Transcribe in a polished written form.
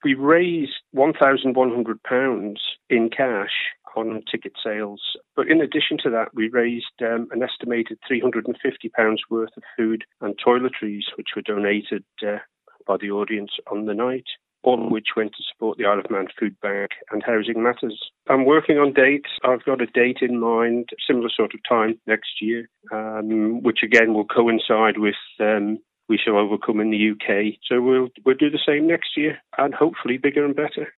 We raised £1,100 in cash on ticket sales. But in addition to that, we raised an estimated £350 worth of food and toiletries, which were donated by the audience on the night, all of which went to support the Isle of Man Food Bank and Housing Matters. I'm working on dates. I've got a date in mind, similar sort of time next year, which again will coincide with We Shall Overcome in the UK. So we'll do the same next year, and hopefully bigger and better.